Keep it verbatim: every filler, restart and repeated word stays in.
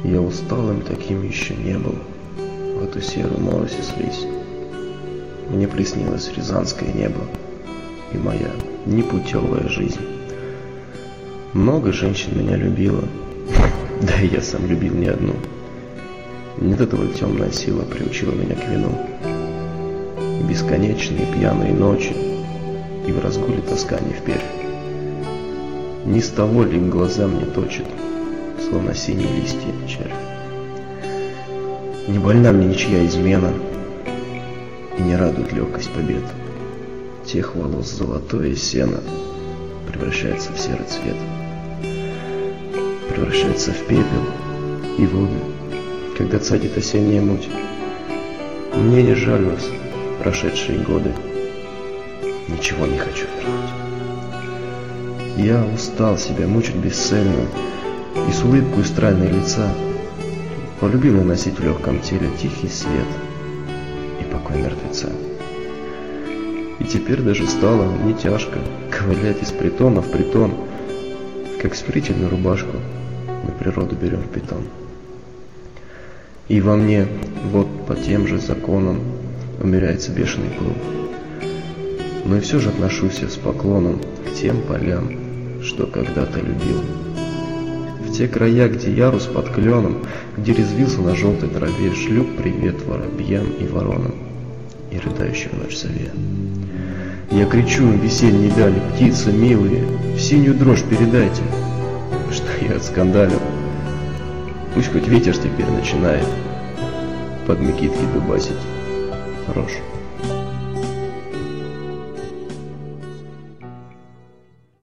Я усталым таким еще не был, в эту серую морось и слизь. Мне приснилось рязанское небо и моя непутевая жизнь. Много женщин меня любила, да и я сам любил не одну. Нет, этого темная сила приучила меня к вину. Бесконечные пьяные ночи и в разгуле тоска не впервь. Не с того ли глаза мне точит, словно синие листья червь. Не больна мне ничья измена, и не радует легкость побед. Тех волос золотое сено превращается в серый цвет, превращается в пепел и воды, когда цадит осенняя муть. Мне не жаль вас, прошедшие годы, ничего не хочу вернуть. Я устал себя мучить бесцельно, и с улыбкой странной лица полюбил наносить в легком теле тихий свет и покой мертвеца. И теперь даже стало не тяжко ковылять из притона в притон, как смирительную рубашку на природу берем в питон. И во мне вот по тем же законам умеряется бешеный пыл. Но и все же отношусь я с поклоном к тем полям, что когда-то любил. В те края, где ярус под кленом, где резвился на желтой траве, шлю привет воробьям и воронам и рыдающей в ночь сове. Я кричу им весенней дали: птицы милые, в синюю дрожь передайте, что я отскандалил. Пусть хоть ветер теперь начинает под мекитки дубасить рожь.